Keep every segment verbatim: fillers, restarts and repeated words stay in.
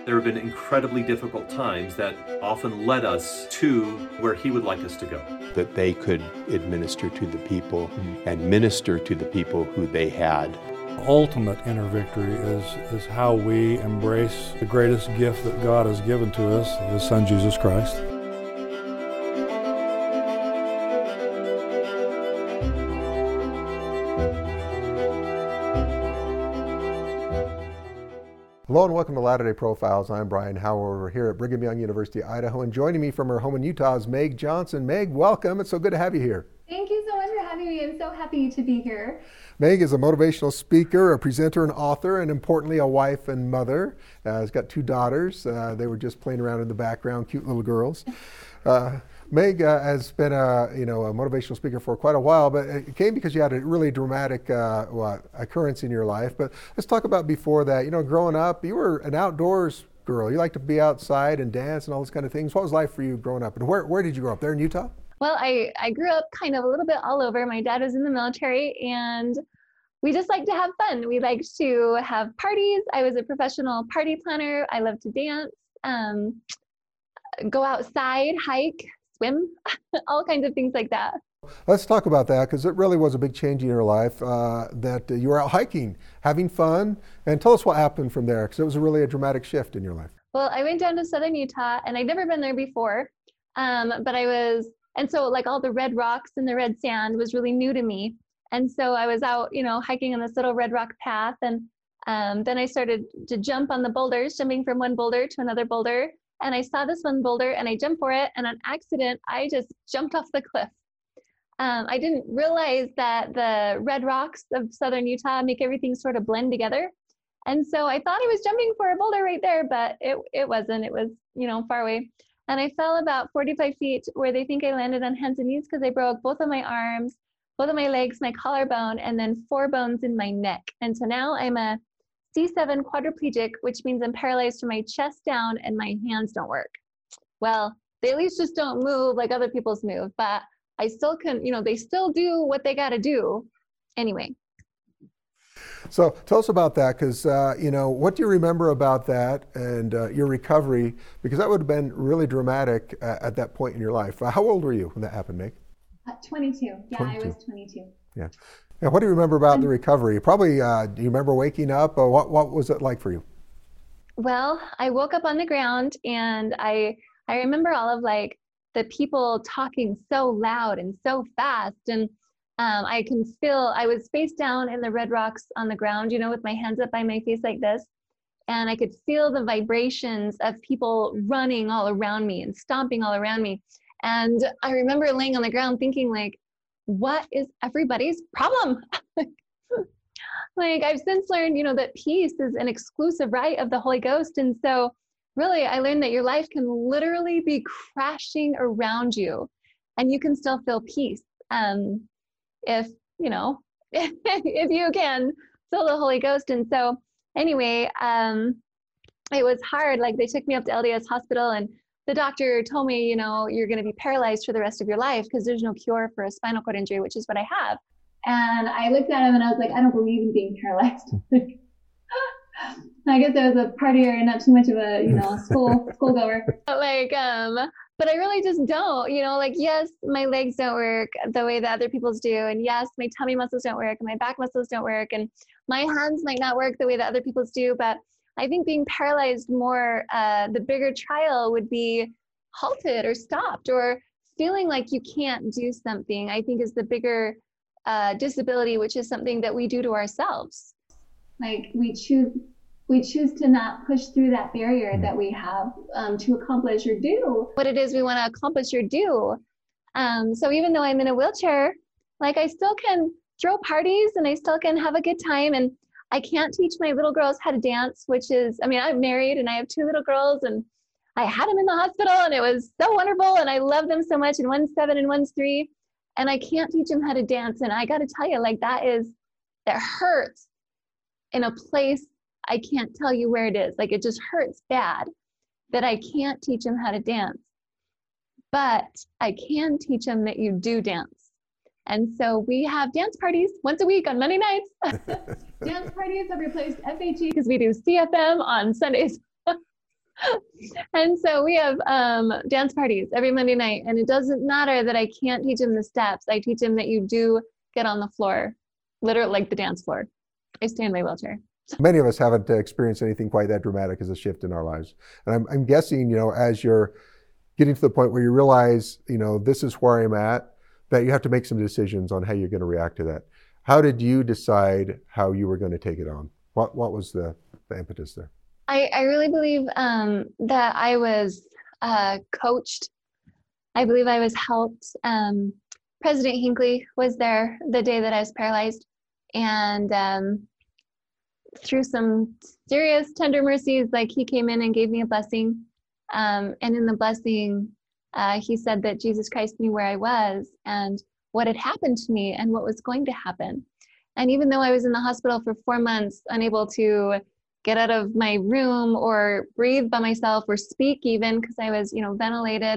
There have been incredibly difficult times that often led us to where he would like us to go. That they could administer to the people mm-hmm. and minister to the people who they had. Ultimate inner victory is, is how we embrace the greatest gift that God has given to us, His Son Jesus Christ. Hello and welcome to Latter-day Profiles. I'm Brian Howard over here at Brigham Young University, Idaho, and joining me from her home in Utah is Meg Johnson. Meg, welcome. It's so good to have you here. Thank you so much for having me. I'm so happy to be here. Meg is a motivational speaker, a presenter, and author, and importantly, a wife and mother. Uh, has got two daughters. Uh, they were just playing around in the background, cute little girls. Uh, Meg uh, has been a you know a motivational speaker for quite a while, but it came because you had a really dramatic uh, what, occurrence in your life. But let's talk about before that. You know, growing up, you were an outdoors girl. You liked to be outside and dance and all those kind of things. What was life for you growing up? And where where did you grow up? There in Utah? Well, I, I grew up kind of a little bit all over. My dad was in the military, and we just like to have fun. We liked to have parties. I was a professional party planner. I loved to dance, um, go outside, hike, swim, all kinds of things like that. Let's talk about that, because it really was a big change in your life, uh, that uh, you were out hiking, having fun, and tell us what happened from there, because it was really a dramatic shift in your life. Well, I went down to southern Utah, and I'd never been there before, um, but I was, and so like all the red rocks and the red sand was really new to me. And so I was out, you know, hiking on this little red rock path, and um, then I started to jump on the boulders, jumping from one boulder to another boulder. And I saw this one boulder and I jumped for it, and on accident, I just jumped off the cliff. Um, I didn't realize that the red rocks of southern Utah make everything sort of blend together. And so I thought I was jumping for a boulder right there, but it, it wasn't. It was, you know, far away. And I fell about forty-five feet where they think I landed on hands and knees, because I broke both of my arms, both of my legs, my collarbone, and then four bones in my neck. And so now I'm a C seven quadriplegic, which means I'm paralyzed from my chest down and my hands don't work. Well, they at least just don't move like other people's move, but I still can, you know, they still do what they got to do anyway. So tell us about that, because, uh, you know, what do you remember about that and uh, your recovery? Because that would have been really dramatic uh, at that point in your life. Uh, how old were you when that happened, Meg? Uh, twenty-two. Yeah, twenty-two. I was twenty-two. Yeah. And what do you remember about the recovery? Probably, uh, do you remember waking up? Uh, what what was it like for you? Well, I woke up on the ground, and I I remember all of like the people talking so loud and so fast, and um, I can feel, I was face down in the red rocks on the ground, you know, with my hands up by my face like this, and I could feel the vibrations of people running all around me and stomping all around me. And I remember laying on the ground thinking, like, what is everybody's problem? Like, I've since learned, you know, that peace is an exclusive right of the Holy Ghost. And so really, I learned that your life can literally be crashing around you, and you can still feel peace. Um, if, you know, if you can feel the Holy Ghost. And so anyway, um, it was hard. Like, they took me up to L D S hospital, and the doctor told me, you know, you're going to be paralyzed for the rest of your life because there's no cure for a spinal cord injury, which is what I have. And I looked at him and I was like, I don't believe in being paralyzed. I guess I was a partier and not too much of a, you know, school school goer. Like, um, but I really just don't, you know, like, yes, my legs don't work the way that other people's do. And yes, my tummy muscles don't work, and my back muscles don't work, and my hands might not work the way that other people's do. But I think being paralyzed more, uh, the bigger trial would be halted or stopped, or feeling like you can't do something, I think is the bigger uh, disability, which is something that we do to ourselves. Like, we choose we choose to not push through that barrier that we have um, to accomplish or do what it is we want to accomplish or do. Um, so even though I'm in a wheelchair, like, I still can throw parties and I still can have a good time. And I can't teach my little girls how to dance, which is, I mean, I'm married and I have two little girls, and I had them in the hospital, and it was so wonderful, and I love them so much, and one's seven and one's three, and I can't teach them how to dance. And I got to tell you, like, that is, that hurts in a place I can't tell you where it is. Like, it just hurts bad that I can't teach them how to dance. But I can teach them that you do dance. And so we have dance parties once a week on Monday nights. Dance parties have replaced F H E because we do C F M on Sundays. And so we have um, dance parties every Monday night, and it doesn't matter that I can't teach him the steps. I teach him that you do get on the floor, literally like the dance floor. I stay in my wheelchair. Many of us haven't uh, experienced anything quite that dramatic as a shift in our lives. And I'm, I'm guessing, you know, as you're getting to the point where you realize, you know, this is where I'm at, that you have to make some decisions on how you're going to react to that. How did you decide how you were going to take it on? What what was the, the impetus there? I, I really believe um, that I was uh, coached. I believe I was helped. Um, President Hinckley was there the day that I was paralyzed. And um, through some serious tender mercies, like he came in and gave me a blessing. Um, and in the blessing, uh, he said that Jesus Christ knew where I was and what had happened to me and what was going to happen. And even though I was in the hospital for four months, unable to get out of my room or breathe by myself or speak even because I was, you know, ventilated,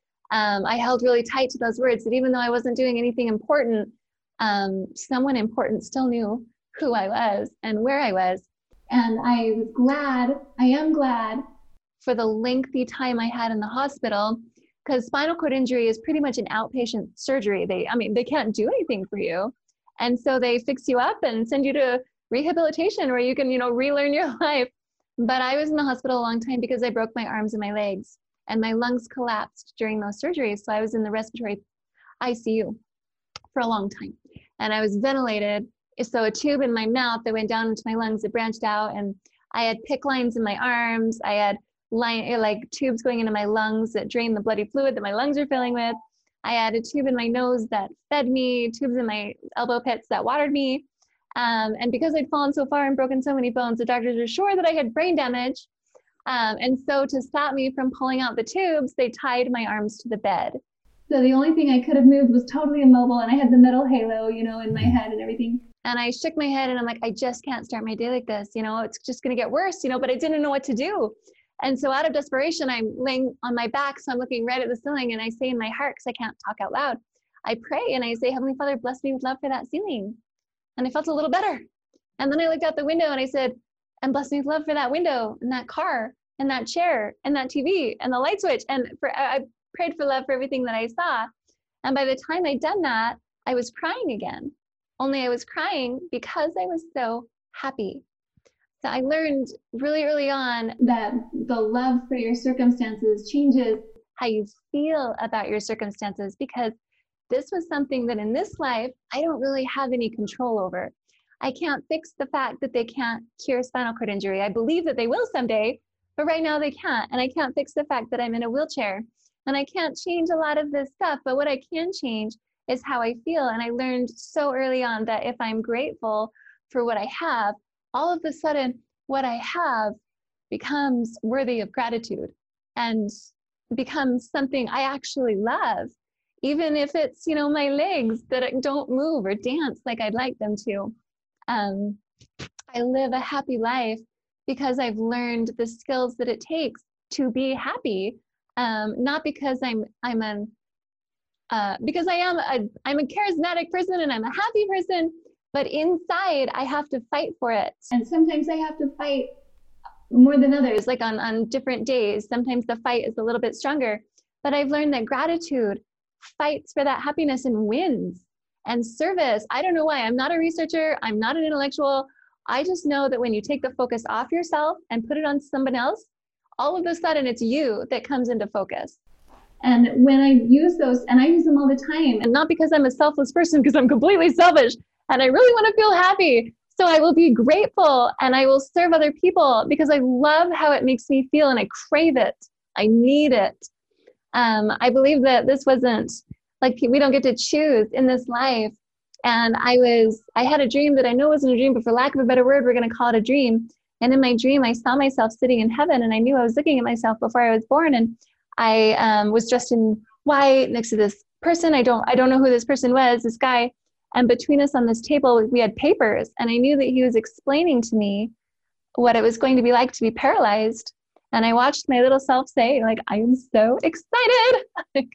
um, I held really tight to those words that even though I wasn't doing anything important, um, someone important still knew who I was and where I was. And I was glad, I am glad for the lengthy time I had in the hospital, because spinal cord injury is pretty much an outpatient surgery. They, I mean, they can't do anything for you. And so they fix you up and send you to rehabilitation where you can, you know, relearn your life. But I was in the hospital a long time because I broke my arms and my legs and my lungs collapsed during those surgeries. So I was in the respiratory I C U for a long time. And I was ventilated. So a tube in my mouth that went down into my lungs, it branched out, and I had PICC lines in my arms. I had line, like tubes going into my lungs that drained the bloody fluid that my lungs were filling with. I had a tube in my nose that fed me, tubes in my elbow pits that watered me. Um, and because I'd fallen so far and broken so many bones, the doctors were sure that I had brain damage. Um, and so to stop me from pulling out the tubes, they tied my arms to the bed. So the only thing I could have moved was totally immobile, and I had the metal halo, you know, in my head and everything. And I shook my head and I'm like, I just can't start my day like this. You know, it's just going to get worse, you know, but I didn't know what to do. And so out of desperation, I'm laying on my back. So I'm looking right at the ceiling and I say in my heart, because I can't talk out loud, I pray and I say, Heavenly Father, bless me with love for that ceiling. And I felt a little better. And then I looked out the window and I said, and bless me with love for that window and that car and that chair and that T V and the light switch. And for, I prayed for love for everything that I saw. And by the time I'd done that, I was crying again. Only I was crying because I was so happy. So I learned really early on that the love for your circumstances changes how you feel about your circumstances, because this was something that in this life, I don't really have any control over. I can't fix the fact that they can't cure spinal cord injury. I believe that they will someday, but right now they can't. And I can't fix the fact that I'm in a wheelchair. And I can't change a lot of this stuff, but what I can change is how I feel. And I learned so early on that if I'm grateful for what I have, all of a sudden, what I have becomes worthy of gratitude and becomes something I actually love, even if it's, you know, my legs that don't move or dance like I'd like them to. Um, I live a happy life because I've learned the skills that it takes to be happy. Um, not because I'm I'm an uh, because I am a I'm a charismatic person and I'm a happy person, but inside I have to fight for it. And sometimes I have to fight more than others, like on, on different days. Sometimes the fight is a little bit stronger, but I've learned that gratitude fights for that happiness and wins. And service, I don't know why. I'm not a researcher. I'm not an intellectual. I just know that when you take the focus off yourself and put it on someone else, all of a sudden it's you that comes into focus. And when I use those, and I use them all the time, and not because I'm a selfless person, because I'm completely selfish and I really want to feel happy. So I will be grateful and I will serve other people because I love how it makes me feel and I crave it. I need it. Um, I believe that this wasn't like, we don't get to choose in this life. And I was, I had a dream that I know wasn't a dream, but for lack of a better word, we're going to call it a dream. And in my dream, I saw myself sitting in heaven, and I knew I was looking at myself before I was born. And I um, was dressed in white next to this person. I don't, I don't know who this person was, this guy. And between us on this table, we had papers. And I knew that he was explaining to me what it was going to be like to be paralyzed. And I watched my little self say, like, I am so excited.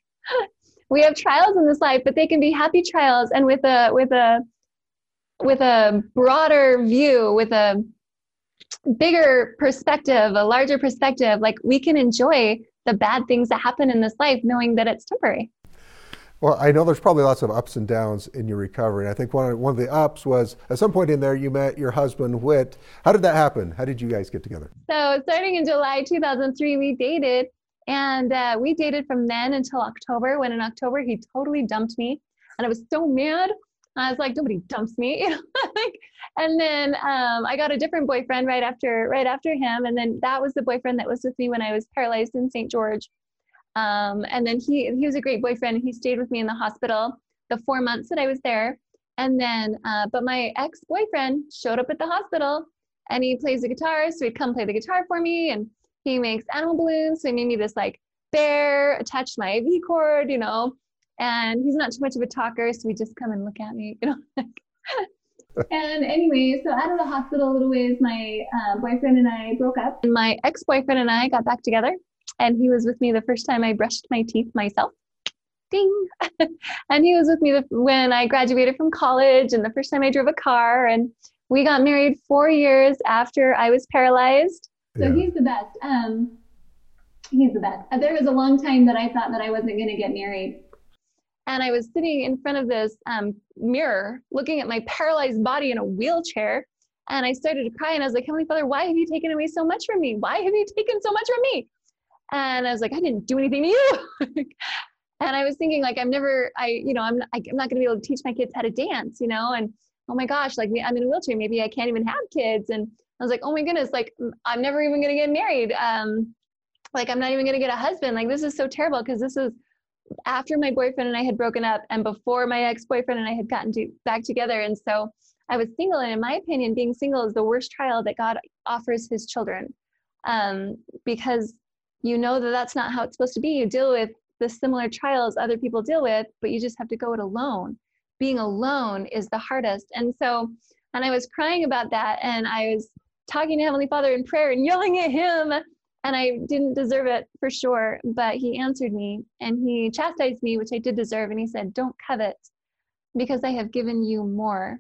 We have trials in this life, but they can be happy trials. And with a, with a, with a broader view, with a, bigger perspective, a larger perspective. Like we can enjoy the bad things that happen in this life, knowing that it's temporary. Well, I know there's probably lots of ups and downs in your recovery. And I think one of, one of the ups was at some point in there, you met your husband, Whit. How did that happen? How did you guys get together? So starting in July two thousand three, we dated. And uh, we dated from then until October, when in October, he totally dumped me. And I was so mad. I was like, nobody dumps me. like, and then um, I got a different boyfriend right after right after him. And then that was the boyfriend that was with me when I was paralyzed in Saint George. Um, and then he he was a great boyfriend. He stayed with me in the hospital the four months that I was there. And then, uh, but my ex-boyfriend showed up at the hospital and he plays the guitar. So he'd come play the guitar for me, and he makes animal balloons. So he made me this like bear, attached my I V cord, you know, and he's not too much of a talker. So he just come and look at me, you know. And anyway, so out of the hospital a little ways, my uh, boyfriend and I broke up. And my ex-boyfriend and I got back together. And he was with me the first time I brushed my teeth myself. Ding. And he was with me the, when I graduated from college and the first time I drove a car. And we got married four years after I was paralyzed. So yeah. He's the best. Um, he's the best. There was a long time that I thought that I wasn't going to get married. And I was sitting in front of this um, mirror, looking at my paralyzed body in a wheelchair. And I started to cry. And I was like, Heavenly Father, why have you taken away so much from me? Why have you taken so much from me? And I was like, I didn't do anything to you. And I was thinking, like, I'm never, I, you know, I'm, I, I'm not going to be able to teach my kids how to dance, you know, and oh my gosh, like I'm in a wheelchair. Maybe I can't even have kids. And I was like, oh my goodness, like I'm never even going to get married. Um, like I'm not even going to get a husband. Like this is so terrible, because this is after my boyfriend and I had broken up and before my ex-boyfriend and I had gotten to, back together. And so I was single. And in my opinion, being single is the worst trial that God offers his children, um, because you know that that's not how it's supposed to be. You deal with the similar trials other people deal with, but you just have to go it alone. Being alone is the hardest. And so, and I was crying about that. And I was talking to Heavenly Father in prayer and yelling at him. And I didn't deserve it for sure, but he answered me and he chastised me, which I did deserve. And he said, don't covet, because I have given you more.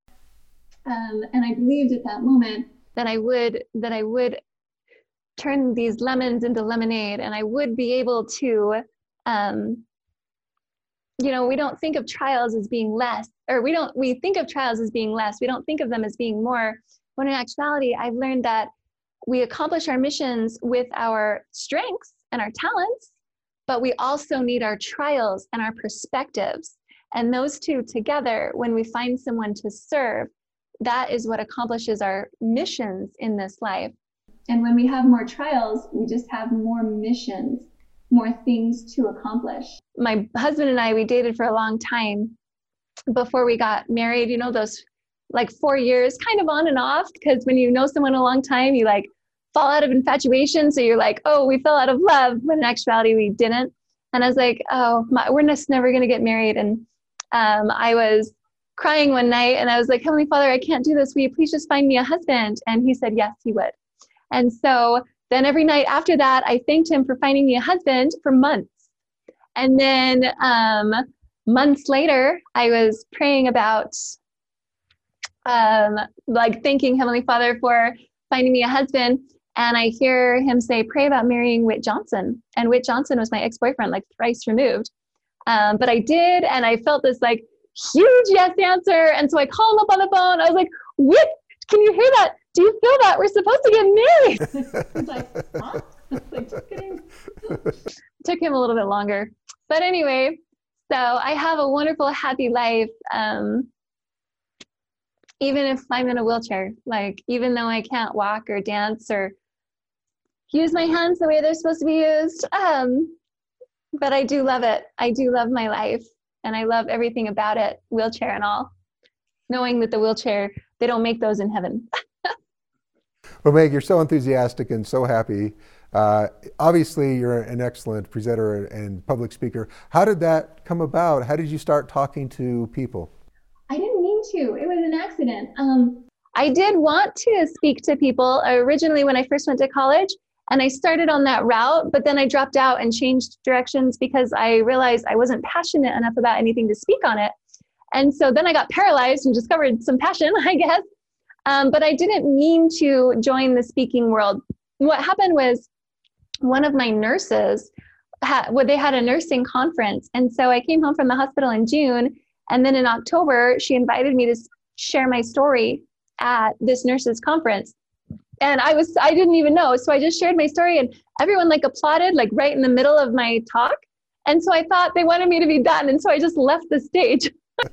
Um, and I believed at that moment that I would, that I would turn these lemons into lemonade, and I would be able to, um, you know, we don't think of trials as being less, or we don't, we think of trials as being less. We don't think of them as being more, when in actuality, I've learned that we accomplish our missions with our strengths and our talents, but we also need our trials and our perspectives. And those two together, when we find someone to serve, that is what accomplishes our missions in this life. And when we have more trials, we just have more missions, more things to accomplish. My husband and I, we dated for a long time before we got married. You know, those like four years kind of on and off, because when you know someone a long time, you like fall out of infatuation. So you're like, oh, we fell out of love, but in actuality, we didn't. And I was like, oh, my, we're just never going to get married. And um, I was crying one night and I was like, Heavenly Father, I can't do this. Will you please just find me a husband? And he said, yes, he would. And so then every night after that, I thanked him for finding me a husband for months. And then um, months later, I was praying about, um, like thanking Heavenly Father for finding me a husband. And I hear him say, pray about marrying Whit Johnson. And Whit Johnson was my ex-boyfriend, like thrice removed. Um, but I did, and I felt this like huge yes answer. And so I called him up on the phone. I was like, Whit, can you hear that? Do you feel that? We're supposed to get married. He's like, huh? Like, just kidding. Took him a little bit longer. But anyway, so I have a wonderful, happy life. Um, even if I'm in a wheelchair, like, even though I can't walk or dance or use my hands the way they're supposed to be used. Um, but I do love it. I do love my life. And I love everything about it, wheelchair and all. Knowing that the wheelchair, they don't make those in heaven. Well, Meg, you're so enthusiastic and so happy. Uh, obviously, you're an excellent presenter and public speaker. How did that come about? How did you start talking to people? I didn't mean to. It was an accident. Um, I did want to speak to people originally when I first went to college, and I started on that route, but then I dropped out and changed directions because I realized I wasn't passionate enough about anything to speak on it. And so then I got paralyzed and discovered some passion, I guess. Um, but I didn't mean to join the speaking world. What happened was one of my nurses, had, well, they had a nursing conference. And so I came home from the hospital in June. And then in October, she invited me to share my story at this nurses conference. And I was, I didn't even know. So I just shared my story and everyone like applauded, like right in the middle of my talk. And so I thought they wanted me to be done. And so I just left the stage.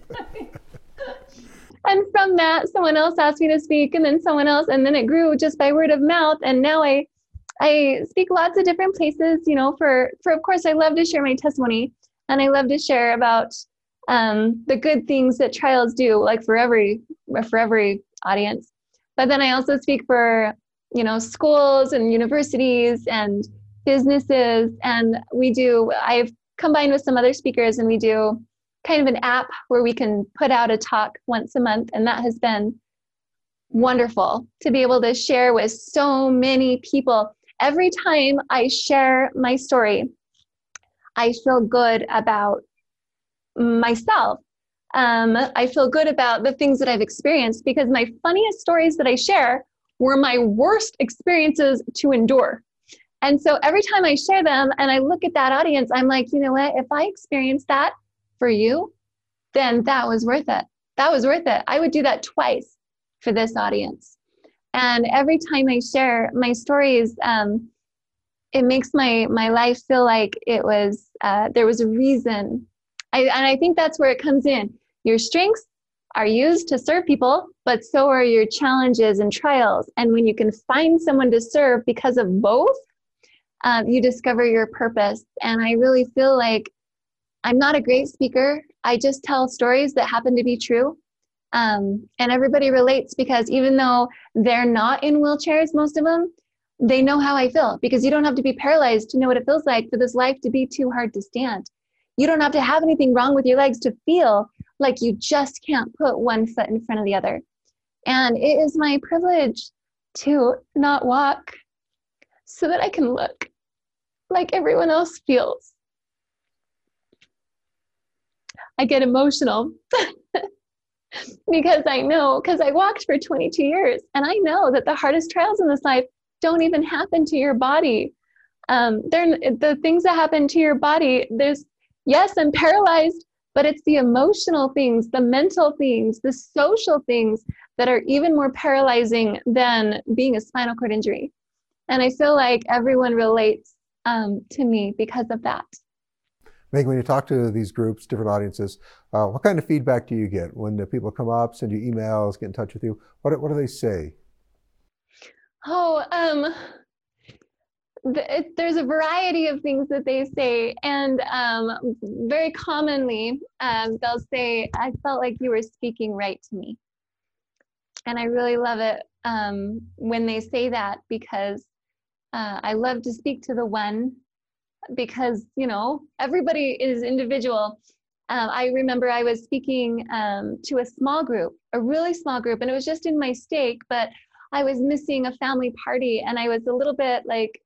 And from that, someone else asked me to speak, and then someone else, and then it grew just by word of mouth. And now I, I speak lots of different places, you know, for, for, of course, I love to share my testimony, and I love to share about um, the good things that trials do, like for every, for every audience. But then I also speak for, you know, schools and universities and businesses. And we do, I've combined with some other speakers, and we do kind of an app where we can put out a talk once a month. And that has been wonderful to be able to share with so many people. Every time I share my story, I feel good about myself. Um, I feel good about the things that I've experienced, because my funniest stories that I share were my worst experiences to endure. And so every time I share them and I look at that audience, I'm like, you know what, if I experienced that for you, then that was worth it. That was worth it. I would do that twice for this audience. And every time I share my stories, um, it makes my, my life feel like it was, uh, there was a reason. I, and I think that's where it comes in. Your strengths are used to serve people, but so are your challenges and trials. And when you can find someone to serve because of both, um, you discover your purpose. And I really feel like I'm not a great speaker. I just tell stories that happen to be true. Um, and everybody relates, because even though they're not in wheelchairs, most of them, they know how I feel, because you don't have to be paralyzed to know what it feels like for this life to be too hard to stand. You don't have to have anything wrong with your legs to feel like you just can't put one foot in front of the other. And it is my privilege to not walk so that I can look like everyone else feels. I get emotional because I know, because I walked for twenty-two years, and I know that the hardest trials in this life don't even happen to your body. Um, they're the things that happen to your body. There's, yes, I'm paralyzed, but it's the emotional things, the mental things, the social things that are even more paralyzing than being a spinal cord injury. And I feel like everyone relates um, to me because of that. Meg, when you talk to these groups, different audiences, uh, what kind of feedback do you get when the people come up, send you emails, get in touch with you? What, what do they say? Oh, um, th- it, there's a variety of things that they say. And um, very commonly, um, they'll say, I felt like you were speaking right to me. And I really love it um, when they say that, because uh, I love to speak to the one, because, you know, everybody is individual. Um, I remember I was speaking um, to a small group, a really small group, and it was just in my stake, but I was missing a family party, and I was a little bit like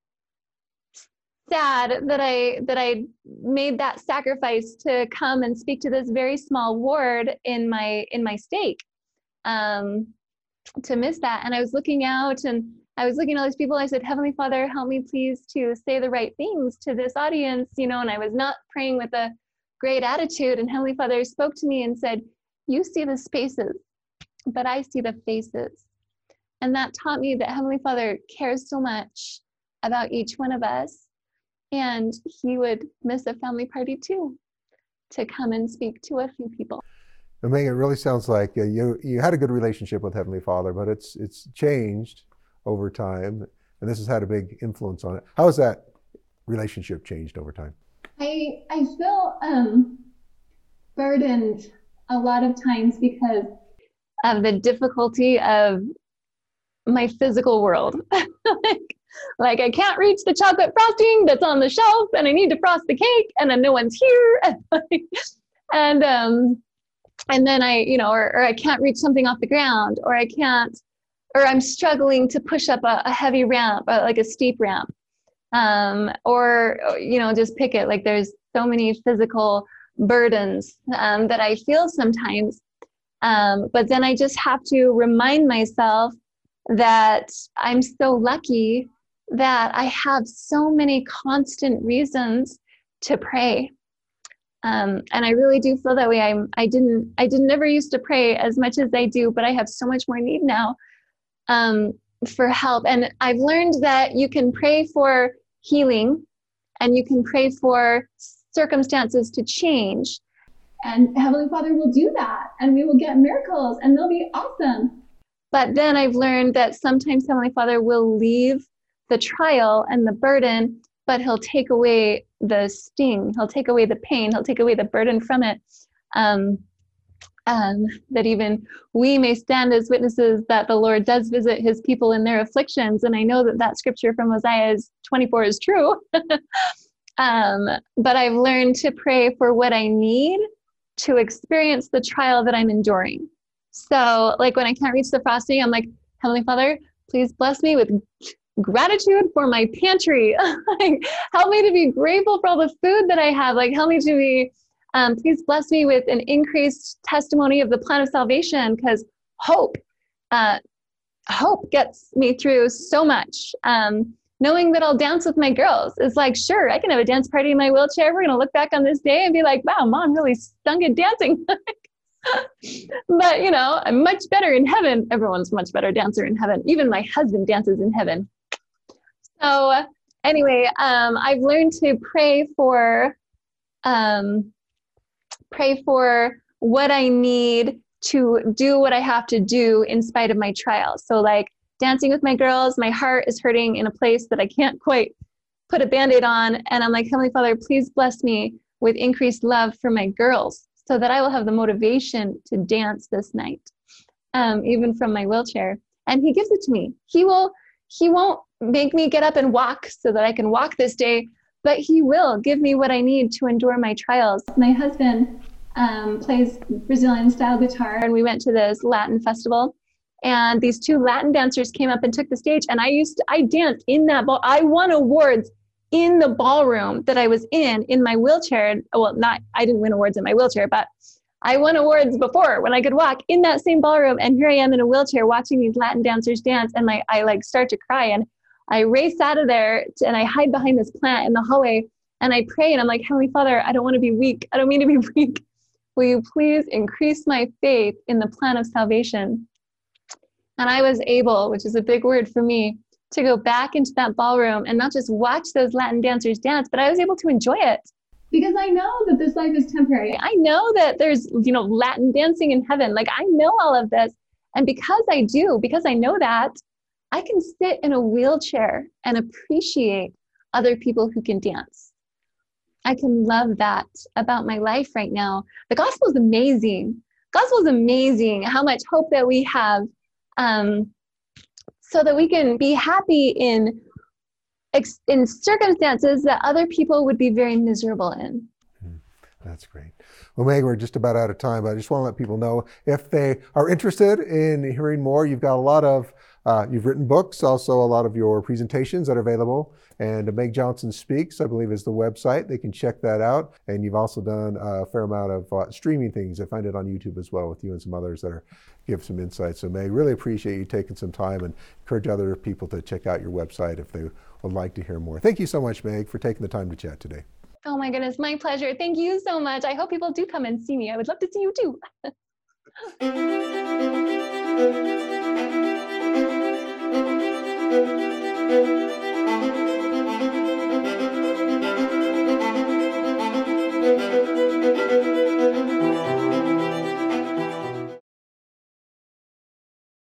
sad that I that I made that sacrifice to come and speak to this very small ward in my in my stake, um, to miss that. And I was looking out, and I was looking at all these people. I said, Heavenly Father, help me please to say the right things to this audience, you know, and I was not praying with a great attitude. And Heavenly Father spoke to me and said, you see the spaces, but I see the faces. And that taught me that Heavenly Father cares so much about each one of us. And he would miss a family party too, to come and speak to a few people. And Meg, it really sounds like uh, you you had a good relationship with Heavenly Father, but it's it's changed over time, and this has had a big influence on it. How has that relationship changed over time? I I feel um, burdened a lot of times because of the difficulty of my physical world. like, like I can't reach the chocolate frosting that's on the shelf, and I need to frost the cake, and then no one's here, and um, and then I, you know, or, or I can't reach something off the ground, or I can't. Or I'm struggling to push up a, a heavy ramp, uh, like a steep ramp, um, or, you know, just pick it. Like there's so many physical burdens um, that I feel sometimes. Um, but then I just have to remind myself that I'm so lucky that I have so many constant reasons to pray. Um, and I really do feel that way. I'm, I didn't, I didn't never used to pray as much as I do, but I have so much more need now um, for help. And I've learned that you can pray for healing and you can pray for circumstances to change. And Heavenly Father will do that, and we will get miracles, and they'll be awesome. But then I've learned that sometimes Heavenly Father will leave the trial and the burden, but he'll take away the sting. He'll take away the pain. He'll take away the burden from it. Um, um, that even we may stand as witnesses that the Lord does visit his people in their afflictions. And I know that that scripture from Isaiah twenty-four is true. um, but I've learned to pray for what I need to experience the trial that I'm enduring. So like when I can't reach the frosting, I'm like, Heavenly Father, please bless me with gratitude for my pantry. Like, help me to be grateful for all the food that I have. Like, help me to be, um, please bless me with an increased testimony of the plan of salvation, because hope, uh, hope gets me through so much. Um, knowing that I'll dance with my girls is like, sure, I can have a dance party in my wheelchair. We're going to look back on this day and be like, wow, Mom really stunk at dancing. But, you know, I'm much better in heaven. Everyone's much better dancer in heaven. Even my husband dances in heaven. So anyway, um, I've learned to pray for, um, pray for what I need to do what I have to do in spite of my trials. So like dancing with my girls, my heart is hurting in a place that I can't quite put a Band-Aid on. And I'm like, Heavenly Father, please bless me with increased love for my girls, so that I will have the motivation to dance this night, um, even from my wheelchair. And he gives it to me. He will, he won't make me get up and walk so that I can walk this day, but he will give me what I need to endure my trials. My husband um, plays Brazilian style guitar, and we went to this Latin festival, and these two Latin dancers came up and took the stage, and I used to, I danced in that ball. I won awards in the ballroom that I was in, in my wheelchair. Well, not, I didn't win awards in my wheelchair, but I won awards before when I could walk in that same ballroom. And here I am in a wheelchair watching these Latin dancers dance. And my, I like start to cry, and I race out of there to, and I hide behind this plant in the hallway, and I pray, and I'm like, Heavenly Father, I don't want to be weak. I don't mean to be weak. Will you please increase my faith in the plan of salvation? And I was able, which is a big word for me, to go back into that ballroom and not just watch those Latin dancers dance, but I was able to enjoy it, because I know that this life is temporary. I know that there's, you know, Latin dancing in heaven. Like, I know all of this. And because I do, because I know that, I can sit in a wheelchair and appreciate other people who can dance. I can love that about my life right now. The gospel is amazing. Gospel is amazing how much hope that we have. Um, so that we can be happy in in circumstances that other people would be very miserable in. That's great. Well, Meg, we're just about out of time, but I just want to let people know, if they are interested in hearing more, you've got a lot of, uh, you've written books, also a lot of your presentations that are available. And Meg Johnson Speaks, I believe, is the website. They can check that out. And you've also done a fair amount of uh, streaming things. I find it on YouTube as well with you and some others that are give some insights. So Meg, really appreciate you taking some time, and encourage other people to check out your website if they would like to hear more. Thank you so much, Meg, for taking the time to chat today. Oh my goodness, my pleasure. Thank you so much. I hope people do come and see me. I would love to see you too.